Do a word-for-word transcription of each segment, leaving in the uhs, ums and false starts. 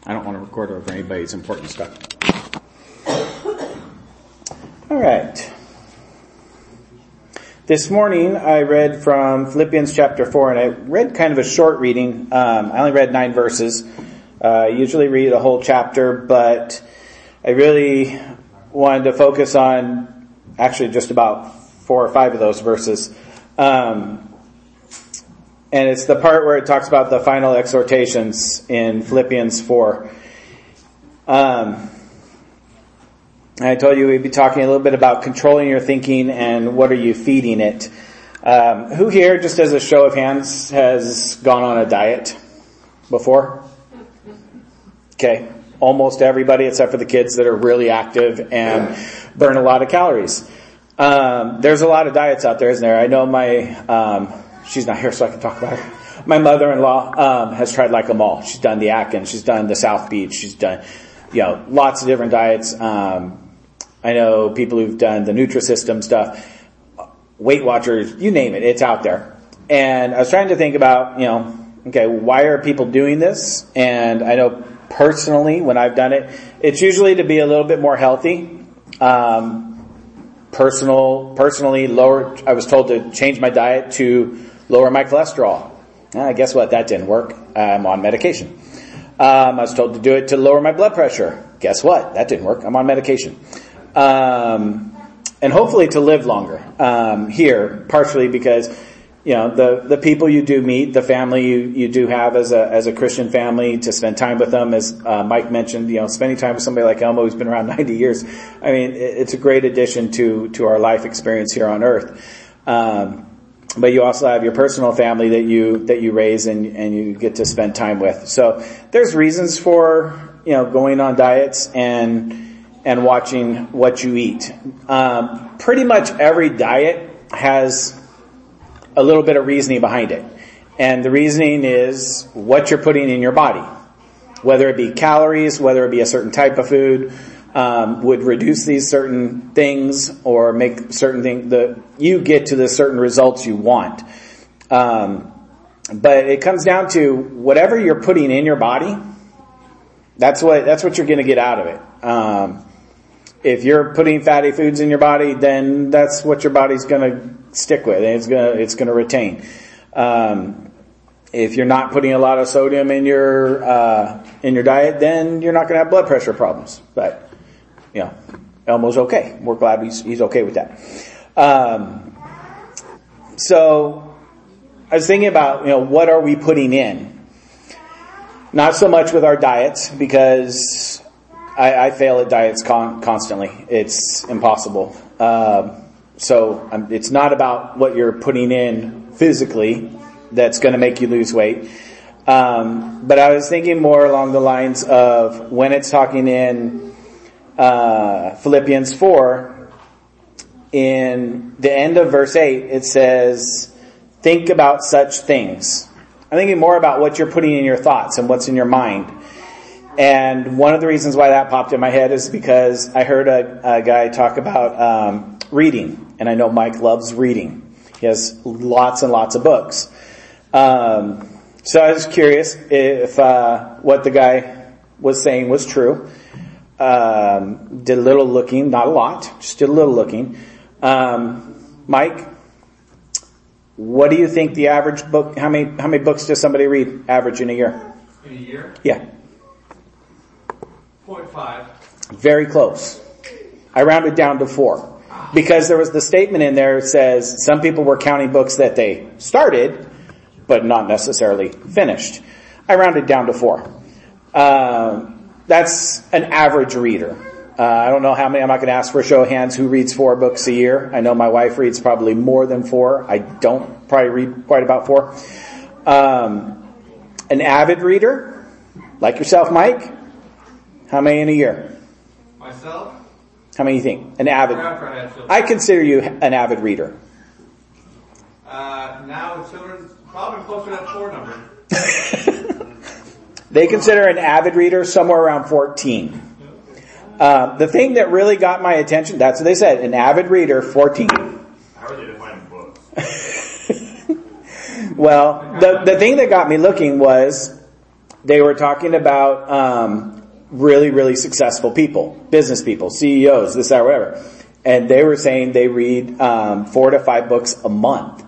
I don't want to record over anybody's important stuff. All right. This morning I read from Philippians chapter four, and I read kind of a short reading. Um, I only read nine verses. Uh, I usually read a whole chapter, but I really wanted to focus on actually just about four or five of those verses. Um, and it's the part where it talks about the final exhortations in Philippians four. Um, I told you we'd be talking a little bit about controlling your thinking and what are you feeding it. Um, who here, just as a show of hands, has gone on a diet before? Okay. Almost everybody except for the kids that are really active and burn a lot of calories. Um, there's a lot of diets out there, isn't there? I know my, um, she's not here so I can talk about her. My mother-in-law, um, has tried like them all. She's done the Atkins, she's done the South Beach, she's done, you know, lots of different diets. Um, I know people who've done the Nutrisystem stuff, Weight Watchers, you name it, it's out there. And I was trying to think about, you know, okay, why are people doing this? And I know personally, when I've done it, it's usually to be a little bit more healthy. Um, personal, personally lower, I was told to change my diet to lower my cholesterol. Uh, guess what? That didn't work. I'm on medication. Um, I was told to do it to lower my blood pressure. Guess what? That didn't work. I'm on medication. Um, and hopefully to live longer, um, here, partially because, you know, the, the people you do meet, the family you, you do have as a, as a Christian family, to spend time with them, as, uh, Mike mentioned, you know, spending time with somebody like Elmo who's been around ninety years. I mean, it's a great addition to, to our life experience here on earth. Um, but you also have your personal family that you, that you raise and, and you get to spend time with. So there's reasons for, you know, going on diets and, and watching what you eat. Um, pretty much every diet has a little bit of reasoning behind it. And the reasoning is what you're putting in your body. Whether it be calories, whether it be a certain type of food, um, would reduce these certain things or make certain things that you get to the certain results you want. Um, but it comes down to whatever you're putting in your body, that's what, that's what you're going to get out of it. Um, if you're putting fatty foods in your body, then that's what your body's going to stick with. It's going to, it's going to retain. Um, if you're not putting a lot of sodium in your, uh, in your diet, then you're not going to have blood pressure problems. But, you know, Elmo's okay. We're glad he's, he's okay with that. Um, so I was thinking about, you know, what are we putting in? Not so much with our diets, because I, I fail at diets con- constantly. It's impossible. Uh, so um, it's not about what you're putting in physically that's going to make you lose weight. Um, but I was thinking more along the lines of when it's talking in uh, Philippians four, in the end of verse eight, it says, think about such things. I'm thinking more about what you're putting in your thoughts and what's in your mind. And one of the reasons why that popped in my head is because I heard a, a guy talk about um, reading. And I know Mike loves reading. He has lots and lots of books. Um, so I was curious if uh, what the guy was saying was true. Um, did a little looking, not a lot, just did a little looking. Um, Mike, what do you think the average book, how many how many books does somebody read average in a year? In a year? Yeah. zero point five. Very close. I rounded down to four. Because there was the statement in there that says some people were counting books that they started, but not necessarily finished. I rounded down to four. Uh, that's an average reader. Uh, I don't know how many, I'm not going to ask for a show of hands who reads four books a year. I know my wife reads probably more than four. I don't probably read quite about four. Um, an avid reader, like yourself, Mike, how many in a year? Myself? How many do you think? An avid. I consider you an avid reader. Uh, now the children probably closer to that four number. They consider an avid reader somewhere around fourteen. Uh, the thing that really got my attention, that's what they said, an avid reader, fourteen. How are they defining books? Well, the, the thing that got me looking was they were talking about um, really, really successful people, business people, C E Os, this, that, whatever. And they were saying they read um, four to five books a month.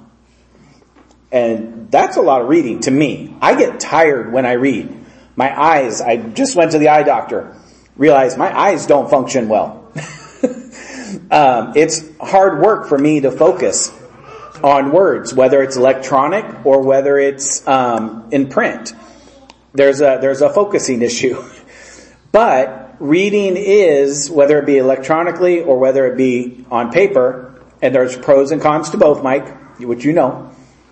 And that's a lot of reading to me. I get tired when I read. My eyes, I just went to the eye doctor, realized my eyes don't function well. um, it's hard work for me to focus on words, whether it's electronic or whether it's um, in print. There's a there's a focusing issue. But reading is, whether it be electronically or whether it be on paper, and there's pros and cons to both, Mike, which you know.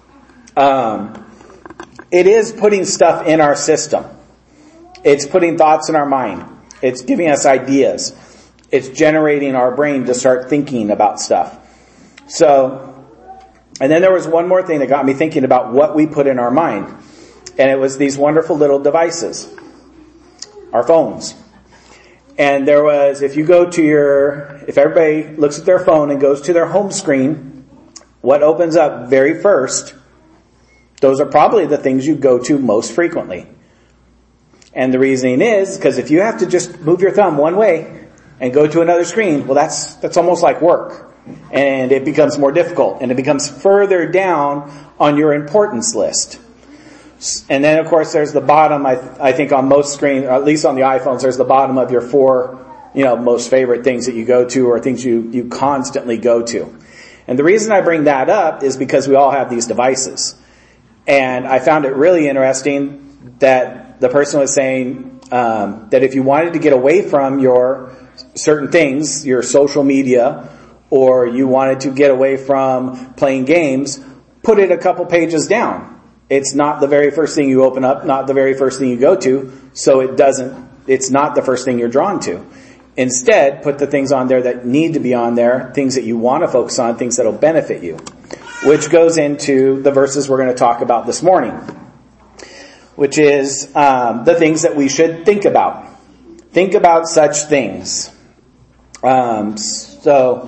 Um, it is putting stuff in our system. It's putting thoughts in our mind. It's giving us ideas. It's generating our brain to start thinking about stuff. So, and then there was one more thing that got me thinking about what we put in our mind. And it was these wonderful little devices. Our phones. And there was, if you go to your, if everybody looks at their phone and goes to their home screen, what opens up very first, those are probably the things you go to most frequently. And the reasoning is, because if you have to just move your thumb one way and go to another screen, well that's, that's almost like work. And it becomes more difficult. And it becomes further down on your importance list. And then of course there's the bottom, I, I think on most screens, or at least on the iPhones, there's the bottom of your four, you know, most favorite things that you go to or things you, you constantly go to. And the reason I bring that up is because we all have these devices. And I found it really interesting that the person was saying um, that if you wanted to get away from your certain things, your social media, or you wanted to get away from playing games, put it a couple pages down. It's not the very first thing you open up, not the very first thing you go to, so it doesn't, it's not the first thing you're drawn to. Instead, put the things on there that need to be on there, things that you want to focus on, things that will benefit you. Which goes into the verses we're going to talk about this morning. Which is um, the things that we should think about. Think about such things. Um, so,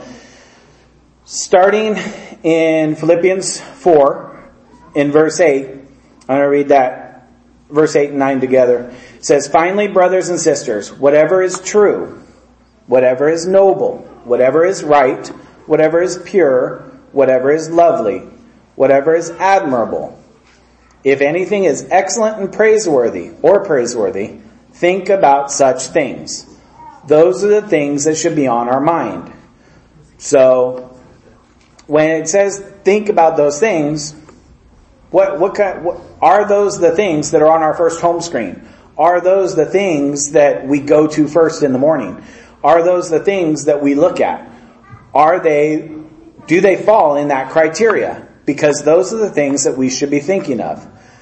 starting in Philippians four, in verse eight, I'm going to read that, verse eight and nine together. It says, "Finally, brothers and sisters, whatever is true, whatever is noble, whatever is right, whatever is pure, whatever is lovely, whatever is admirable, if anything is excellent and praiseworthy or praiseworthy, think about such things." Those are the things that should be on our mind. So, when it says think about those things, what, what kind, what, are those the things that are on our first home screen? Are those the things that we go to first in the morning? Are those the things that we look at? Are they, do they fall in that criteria? Because those are the things that we should be thinking of.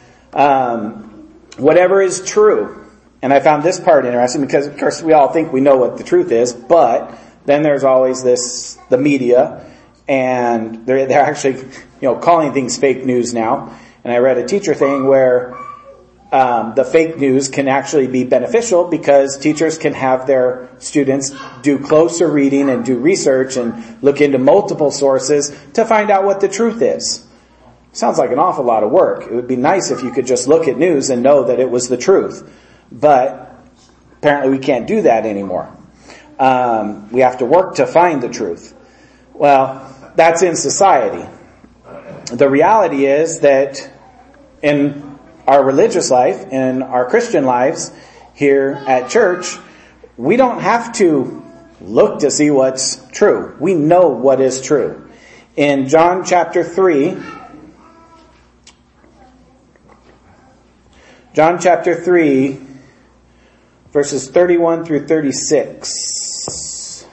Um, whatever is true. And I found this part interesting because, of course, we all think we know what the truth is, but then there's always this, the media, and they're, they're actually, you know, calling things fake news now. And I read a teacher thing where um, the fake news can actually be beneficial because teachers can have their students do closer reading and do research and look into multiple sources to find out what the truth is. Sounds like an awful lot of work. It would be nice if you could just look at news and know that it was the truth. But apparently we can't do that anymore. Um, we have to work to find the truth. Well, that's in society. The reality is that in our religious life, in our Christian lives here at church, we don't have to look to see what's true. We know what is true. In John chapter three, John chapter three, verses thirty-one through thirty-six.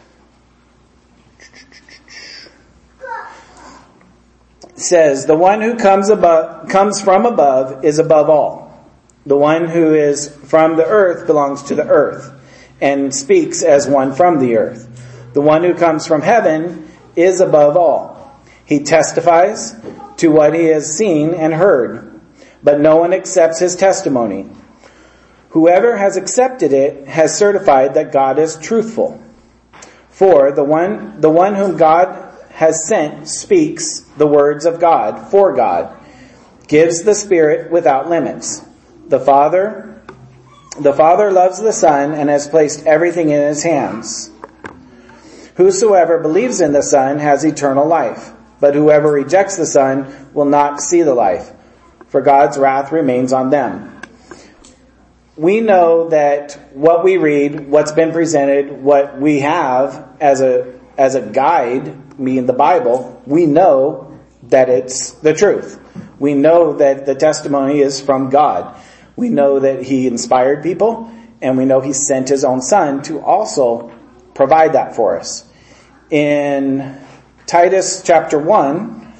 Says, "The one who comes above, comes from above is above all. The one who is from the earth belongs to the earth and speaks as one from the earth. The one who comes from heaven is above all. He testifies to what he has seen and heard, but no one accepts his testimony. Whoever has accepted it has certified that God is truthful. For the one, the one whom God has sent speaks the words of God for God, gives the Spirit without limits. The Father The Father loves the Son and has placed everything in his hands. Whosoever believes in the Son has eternal life, but whoever rejects the Son will not see the life, for God's wrath remains on them. We know that what we read, what's been presented, what we have as a as a guide, meaning the Bible, we know that it's the truth. We know that the testimony is from God. We know that he inspired people, and we know he sent his own Son to also provide that for us. In Titus chapter one,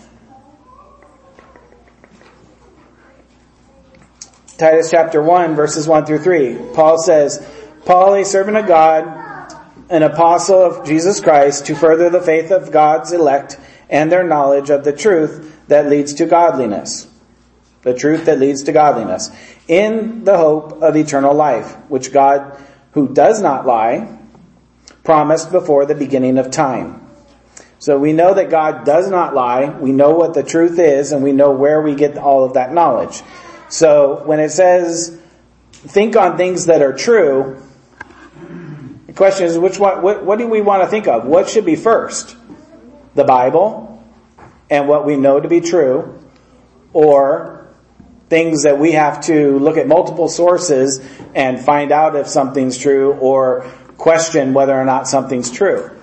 Titus chapter one, verses one through three, Paul says, Paul, a servant of God, an apostle of Jesus Christ, to further the faith of God's elect and their knowledge of the truth that leads to godliness. The truth that leads to godliness. In the hope of eternal life, which God, who does not lie, promised before the beginning of time. So we know that God does not lie. We know what the truth is, and we know where we get all of that knowledge. So when it says, think on things that are true, the question is, which one, what, what do we want to think of? What should be first? The Bible and what we know to be true, or things that we have to look at multiple sources and find out if something's true, or question whether or not something's true.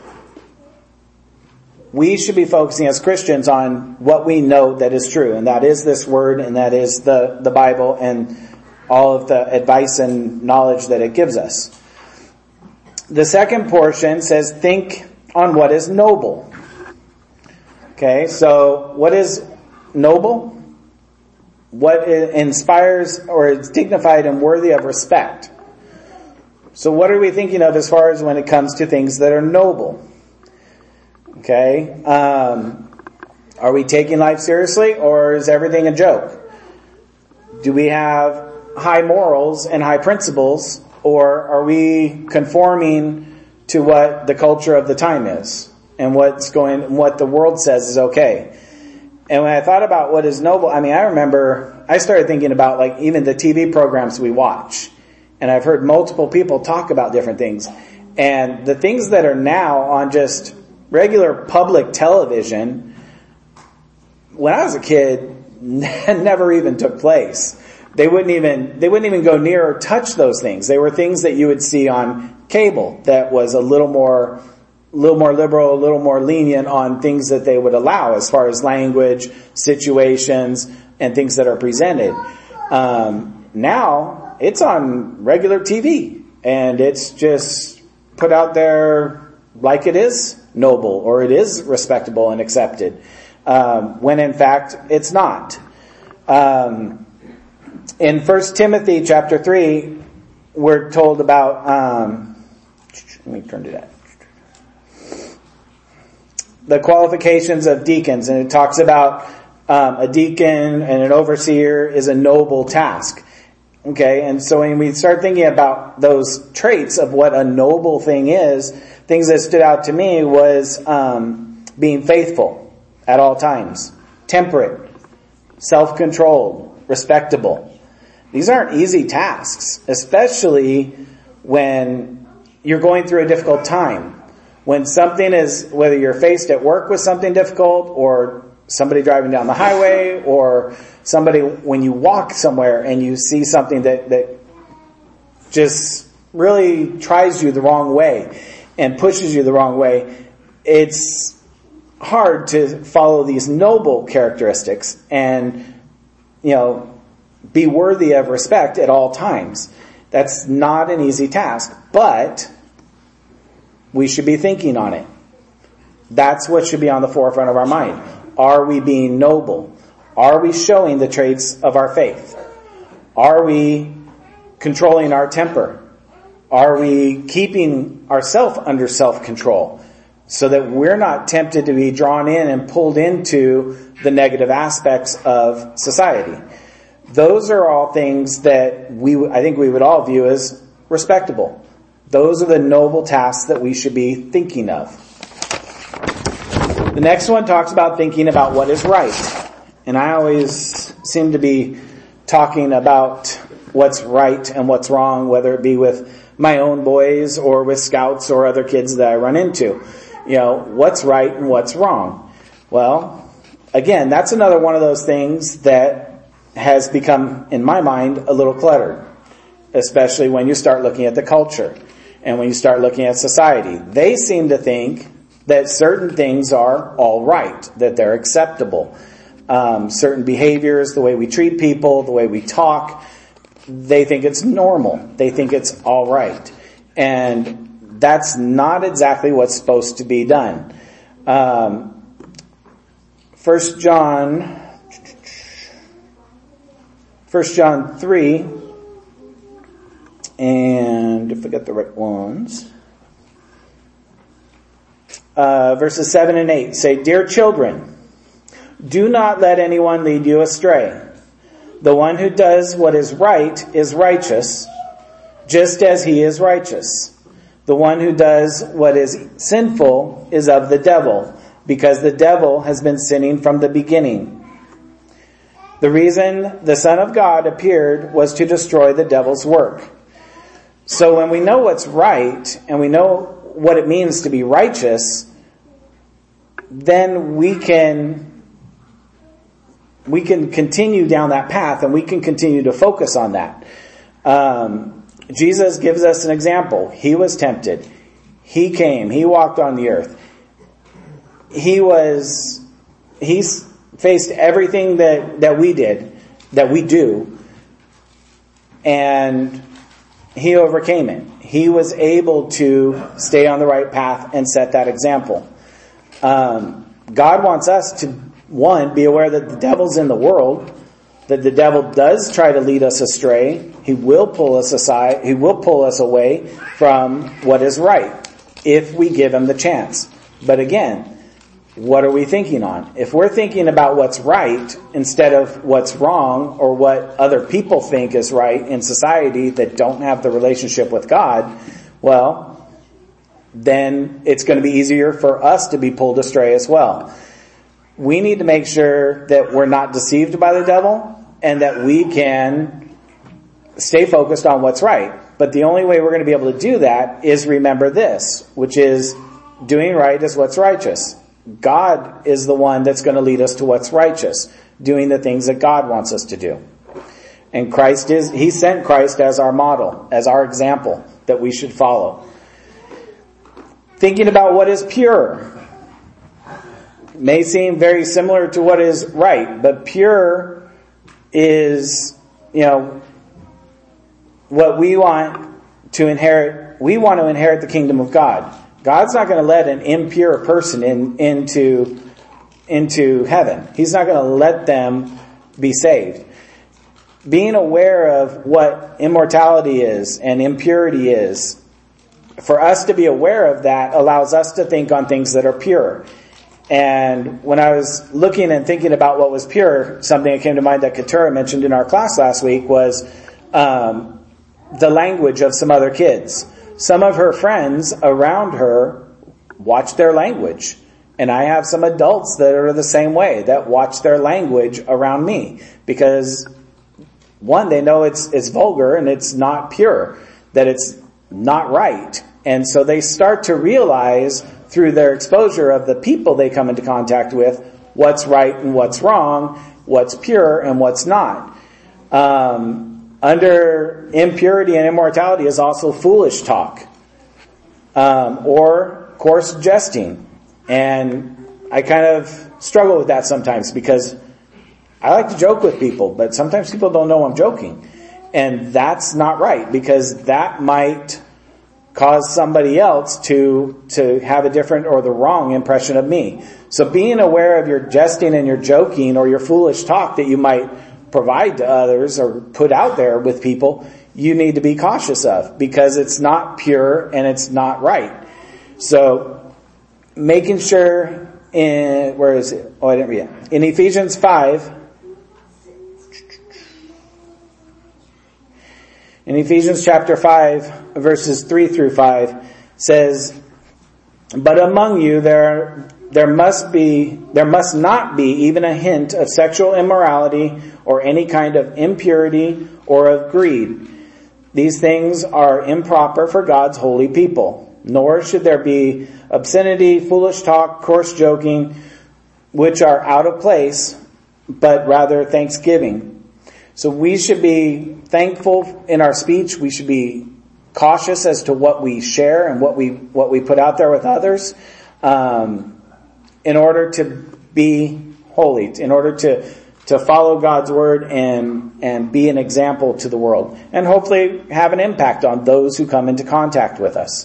We should be focusing as Christians on what we know that is true, and that is this word, and that is the, the Bible, and all of the advice and knowledge that it gives us. The second portion says, think on what is noble. Okay, so what is noble? What inspires or is dignified and worthy of respect. So what are we thinking of as far as when it comes to things that are noble? Okay, um, are we taking life seriously, or is everything a joke? Do we have high morals and high principles, or are we conforming to what the culture of the time is and what's going, what the world says is okay? And when I thought about what is noble, I mean, I remember I started thinking about like even the T V programs we watch. And I've heard multiple people talk about different things. And the things that are now on just regular public television, when I was a kid, never even took place. They wouldn't even, they wouldn't even go near or touch those things. They were things that you would see on cable that was a little more a little more liberal, a little more lenient on things that they would allow as far as language, situations, and things that are presented. Um, now, it's on regular T V, and it's just put out there like it is noble, or it is respectable and accepted, um, when in fact it's not. Um, in First Timothy chapter three, we're told about, um, let me turn to that. The qualifications of deacons, and it talks about um, a deacon and an overseer is a noble task. Okay, and so when we start thinking about those traits of what a noble thing is, things that stood out to me was um, being faithful at all times, temperate, self-controlled, respectable. These aren't easy tasks, especially when you're going through a difficult time. When something is, whether you're faced at work with something difficult, or somebody driving down the highway, or somebody when you walk somewhere and you see something that, that just really tries you the wrong way and pushes you the wrong way, it's hard to follow these noble characteristics and, you know, be worthy of respect at all times. That's not an easy task, but we should be thinking on it. That's what should be on the forefront of our mind. Are we being noble? Are we showing the traits of our faith? Are we controlling our temper? Are we keeping ourselves under self-control so that we're not tempted to be drawn in and pulled into the negative aspects of society? Those are all things that we, I think we would all view as respectable. Those are the noble tasks that we should be thinking of. The next one talks about thinking about what is right. And I always seem to be talking about what's right and what's wrong, whether it be with my own boys or with scouts or other kids that I run into. You know, what's right and what's wrong. Well, again, that's another one of those things that has become, in my mind, a little cluttered, especially when you start looking at the culture and when you start looking at society. They seem to think that certain things are all right, that they're acceptable. Um, certain behaviors, the way we treat people, the way we talk, they think it's normal. They think it's all right. And that's not exactly what's supposed to be done. Um, First John, First John three, and if I get the right ones, uh, verses seven and eight say, "Dear children, do not let anyone lead you astray. The one who does what is right is righteous, just as he is righteous. The one who does what is sinful is of the devil, because the devil has been sinning from the beginning. The reason the Son of God appeared was to destroy the devil's work." So when we know what's right, and we know what it means to be righteous, then we can we can continue down that path, and we can continue to focus on that. Um, Jesus gives us an example. He was tempted. He came. He walked on the earth. He was, he faced everything that, that we did, that we do, and he overcame it. He was able to stay on the right path and set that example. Um, God wants us to, one, be aware that the devil's in the world, that the devil does try to lead us astray. He will pull us aside. He will pull us away from what is right if we give him the chance. But again, what are we thinking on? If we're thinking about what's right instead of what's wrong, or what other people think is right in society that don't have the relationship with God, well, then it's going to be easier for us to be pulled astray as well. We need to make sure that we're not deceived by the devil, and that we can stay focused on what's right. But the only way we're going to be able to do that is remember this, which is doing right is what's righteous. God is the one that's going to lead us to what's righteous, doing the things that God wants us to do. And Christ is, he sent Christ as our model, as our example that we should follow. Thinking about what is pure may seem very similar to what is right, but pure is, you know, what we want to inherit. We want to inherit the kingdom of God. God's not going to let an impure person in, into, into heaven. He's not going to let them be saved. Being aware of what immortality is and impurity is, for us to be aware of that allows us to think on things that are pure. And when I was looking and thinking about what was pure, something that came to mind that Keturah mentioned in our class last week was um, the language of some other kids. Some of her friends around her watch their language. And I have some adults that are the same way, that watch their language around me. Because, one, they know it's it's vulgar and it's not pure, that it's not right. And so they start to realize through their exposure of the people they come into contact with what's right and what's wrong, what's pure and what's not. Um, under impurity and immortality is also foolish talk, um, or coarse jesting. And I kind of struggle with that sometimes, because I like to joke with people, but sometimes people don't know I'm joking. And that's not right, because that might cause somebody else to to have a different or the wrong impression of me. So being aware of your jesting and your joking or your foolish talk that you might provide to others or put out there with people, you need to be cautious of, because it's not pure and it's not right. So making sure in, where is it? Oh, I didn't read it. In Ephesians five, in Ephesians chapter five, verses three through five, says, "But among you there there must be, there must not be even a hint of sexual immorality or any kind of impurity or of greed. These things are improper for God's holy people. Nor should there be obscenity, foolish talk, coarse joking, which are out of place, but rather thanksgiving. So we should be thankful in our speech. We should be cautious as to what we share and what we what we put out there with others, um, in order to be holy, in order to to follow God's word and and be an example to the world, and hopefully have an impact on those who come into contact with us.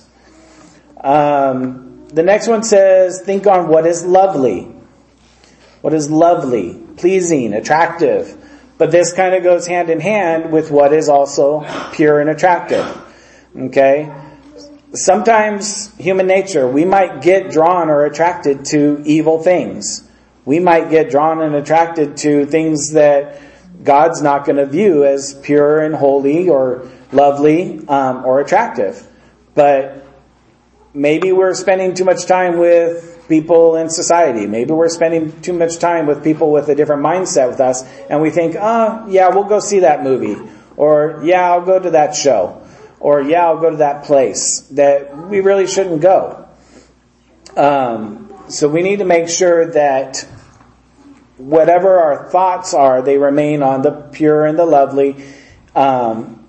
Um, the next one says, think on what is lovely. What is lovely, pleasing, attractive. But this kind of goes hand in hand with what is also pure and attractive. Okay? Sometimes human nature, we might get drawn or attracted to evil things. We might get drawn and attracted to things that God's not going to view as pure and holy or lovely um, or attractive. But maybe we're spending too much time with people in society. Maybe we're spending too much time with people with a different mindset with us, and we think, oh, yeah, we'll go see that movie. Or, yeah, I'll go to that show. Or, yeah, I'll go to that place that we really shouldn't go. Um, so we need to make sure that whatever our thoughts are, they remain on the pure and the lovely, um,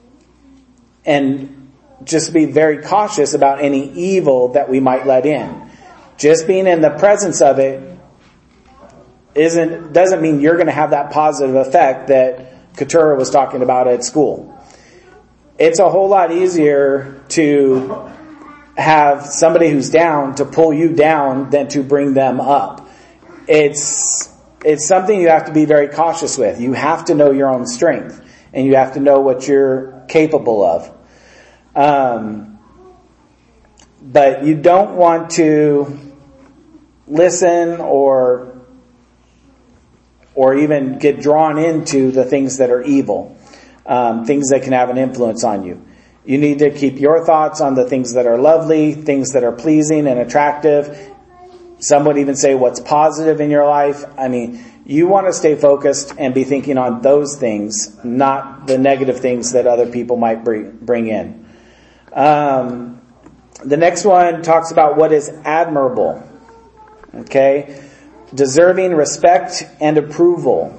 and just be very cautious about any evil that we might let in. Just being in the presence of it isn't doesn't mean you're going to have that positive effect that Keturah was talking about at school. It's a whole lot easier to have somebody who's down to pull you down than to bring them up. It's it's something you have to be very cautious with. You have to know your own strength, and you have to know what you're capable of. Um, but you don't want to listen or or even get drawn into the things that are evil, um, things that can have an influence on you. You need to keep your thoughts on the things that are lovely, things that are pleasing and attractive. Some would even say what's positive in your life. I mean, you want to stay focused and be thinking on those things, not the negative things that other people might bring, bring in. Um, the next one talks about what is admirable. Okay? Deserving respect and approval.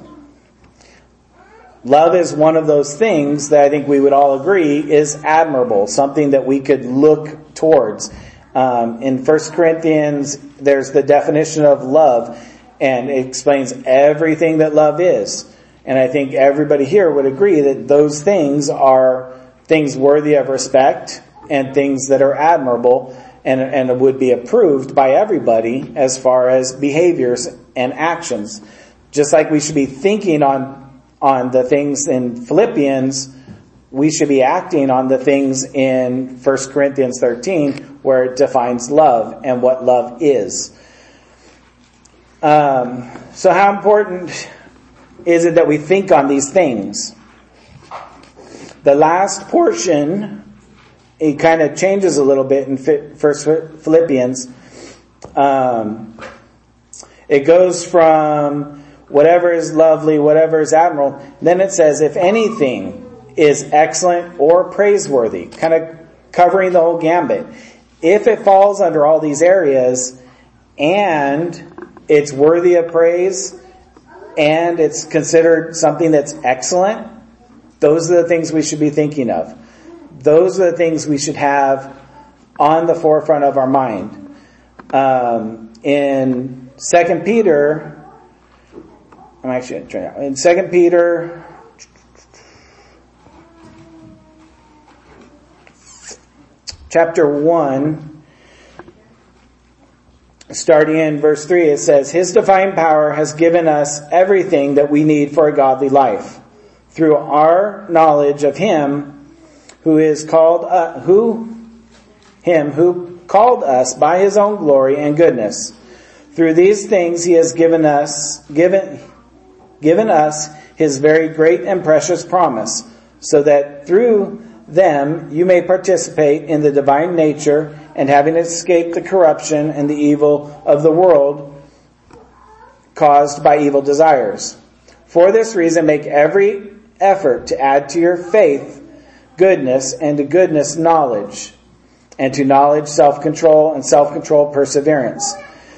Love is one of those things that I think we would all agree is admirable, something that we could look towards. Um, in First Corinthians, there's the definition of love, and it explains everything that love is. And I think everybody here would agree that those things are things worthy of respect and things that are admirable and, and would be approved by everybody as far as behaviors and actions. Just like we should be thinking on on the things in Philippians, we should be acting on the things in First Corinthians thirteen, where it defines love and what love is. Um, so how important is it that we think on these things? The last portion, it kind of changes a little bit in First Philippians. Um, it goes from whatever is lovely, whatever is admirable. Then it says, if anything is excellent or praiseworthy, kind of covering the whole gambit. If it falls under all these areas and it's worthy of praise and it's considered something that's excellent, those are the things we should be thinking of. Those are the things we should have on the forefront of our mind. Um, in Second Peter, I'm actually going to try in Second Peter, chapter one, starting in verse three, it says, His divine power has given us everything that we need for a godly life, through our knowledge of Him who is called, uh, who, Him who called us by His own glory and goodness. Through these things He has given us, given, given us His very great and precious promise, so that through them you may participate in the divine nature and having escaped the corruption and the evil of the world caused by evil desires. For this reason, make every effort to add to your faith goodness, and to goodness knowledge, and to knowledge self-control, and self-control perseverance.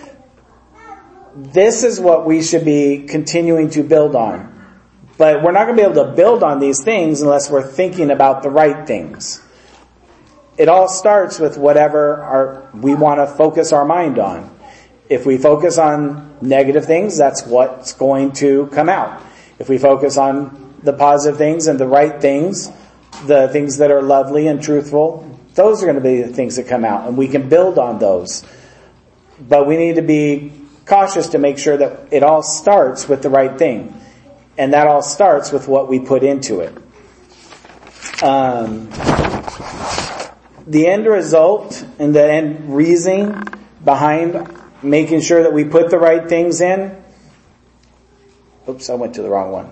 This is what we should be continuing to build on. But we're not going to be able to build on these things unless we're thinking about the right things. It all starts with whatever our, we want to focus our mind on. If we focus on negative things, that's what's going to come out. If we focus on the positive things and the right things, the things that are lovely and truthful, those are going to be the things that come out, and we can build on those. But we need to be cautious to make sure that it all starts with the right thing. And that all starts with what we put into it. Um, the end result and the end reason behind making sure that we put the right things in. Oops, I went to the wrong one.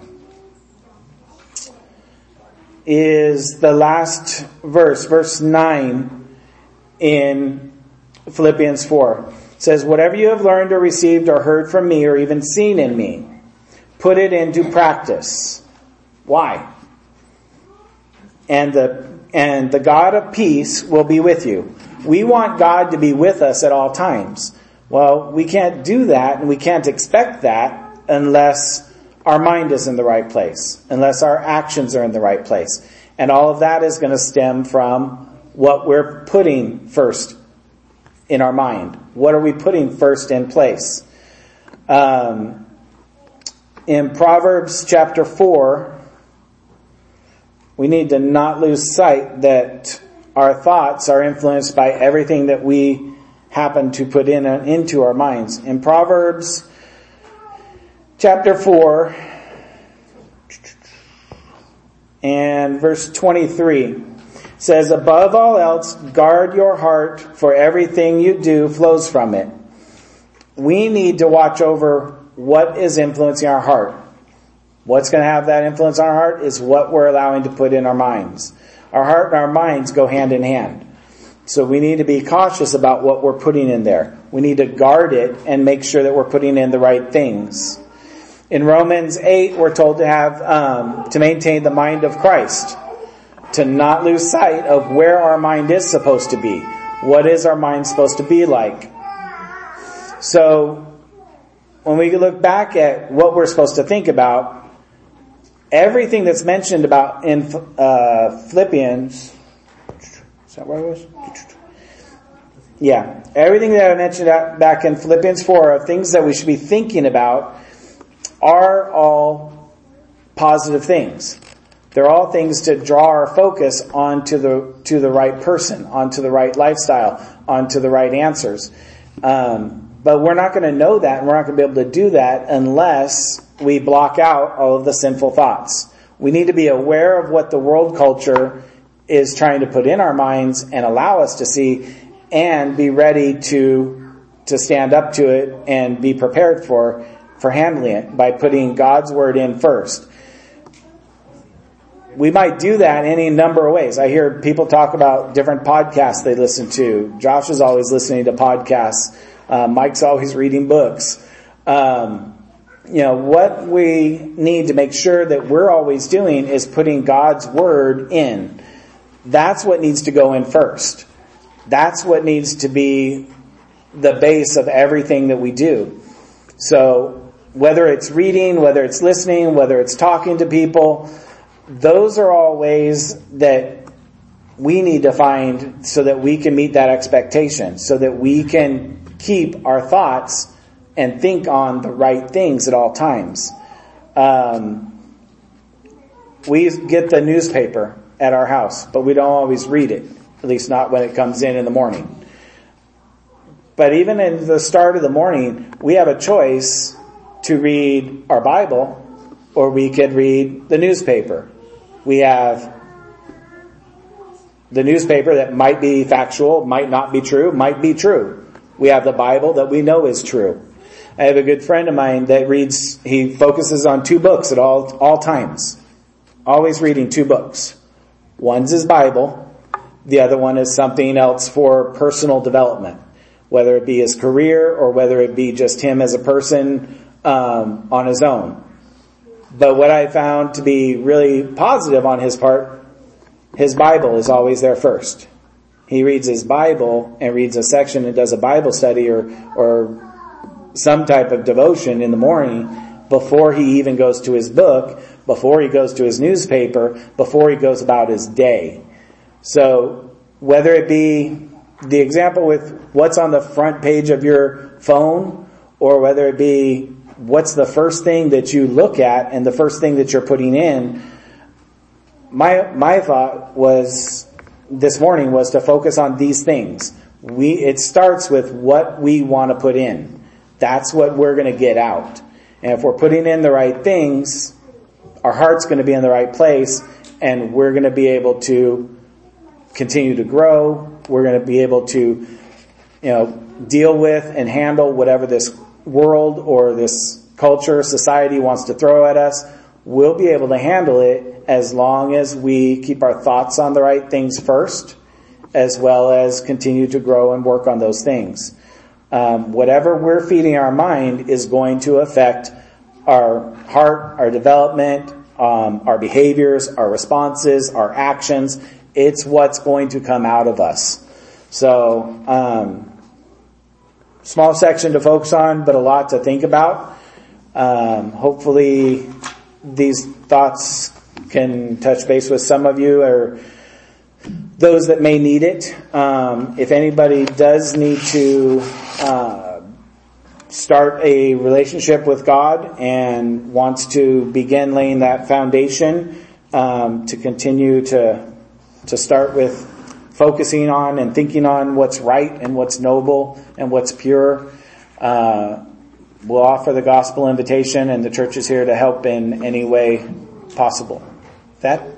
Is the last verse, verse nine in Philippians four. It says, whatever you have learned or received or heard from me or even seen in me, put it into practice. Why? And the, and the God of peace will be with you. We want God to be with us at all times. Well, we can't do that, and we can't expect that unless our mind is in the right place, unless our actions are in the right place. And all of that is going to stem from what we're putting first in our mind. What are we putting first in place? Um, in Proverbs chapter four, we need to not lose sight that our thoughts are influenced by everything that we happen to put in uh, into our minds. In Proverbs chapter four and verse twenty-three says, above all else, guard your heart, for everything you do flows from it. We need to watch over what is influencing our heart. What's going to have that influence on our heart is what we're allowing to put in our minds. Our heart and our minds go hand in hand. So we need to be cautious about what we're putting in there. We need to guard it and make sure that we're putting in the right things. In Romans eight, we're told to have, um, to maintain the mind of Christ. To not lose sight of where our mind is supposed to be. What is our mind supposed to be like? So, when we look back at what we're supposed to think about, everything that's mentioned about in uh, Philippians, is that where I was? Yeah, everything that I mentioned back in Philippians four of things that we should be thinking about are all positive things. They're all things to draw our focus onto the to the right person, onto the right lifestyle, onto the right answers. Um, but we're not going to know that, and we're not going to be able to do that unless we block out all of the sinful thoughts. We need to be aware of what the world culture is trying to put in our minds and allow us to see, and be ready to to stand up to it and be prepared for for handling it by putting God's word in first. We might do that any number of ways. I hear people talk about different podcasts they listen to. Josh is always listening to podcasts. Uh, Mike's always reading books. Um, you know, what we need to make sure that we're always doing is putting God's word in. That's what needs to go in first. That's what needs to be the base of everything that we do. So whether it's reading, whether it's listening, whether it's talking to people, those are all ways that we need to find so that we can meet that expectation, so that we can keep our thoughts and think on the right things at all times. Um, we get the newspaper at our house, but we don't always read it, at least not when it comes in in the morning. But even in the start of the morning, we have a choice to read our Bible, or we could read the newspaper. We have the newspaper that might be factual, might not be true, might be true. We have the Bible that we know is true. I have a good friend of mine that reads, he focuses on two books at all, all times. Always reading two books. One's his Bible, The other one is something else for personal development, whether it be his career or whether it be just him as a person um, on his own. But what I found to be really positive on his part, his Bible is always there first. He reads his Bible and reads a section and does a Bible study or or some type of devotion in the morning before he even goes to his book, before he goes to his newspaper, before he goes about his day. So whether it be the example with what's on the front page of your phone, or whether it be what's the first thing that you look at and the first thing that you're putting in, my my thought was this morning was to focus on these things. We it starts with what we want to put in. That's what we're going to get out. And if we're putting in the right things, our heart's going to be in the right place, and we're going to be able to continue to grow. We're going to be able to, you know, deal with and handle whatever this world or this culture, society wants to throw at us. We'll be able to handle it as long as we keep our thoughts on the right things first, as well as continue to grow and work on those things. Um, whatever we're feeding our mind is going to affect our heart, our development, um, our behaviors, our responses, our actions. It's what's going to come out of us. So, um, small section to focus on, but a lot to think about. Um, hopefully these thoughts can touch base with some of you or those that may need it. Um, if anybody does need to uh, start a relationship with God and wants to begin laying that foundation um, to continue to to start with focusing on and thinking on what's right and what's noble and what's pure, uh, we'll offer the gospel invitation, and the church is here to help in any way possible. That